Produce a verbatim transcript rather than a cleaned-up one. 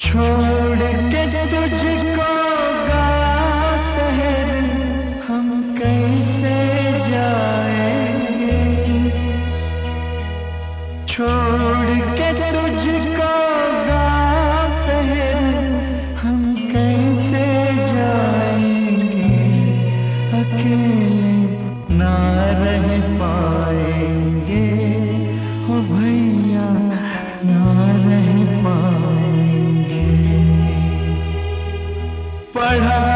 छोड़ के तुझको गाँव शहर हम कैसे जाएंगे। छोड़ के तुझको गाँव शहर हम कैसे जाएंगे। अकेले ना रह पाएंगे हो भैया, ना रह पाएंगे। पढ़ा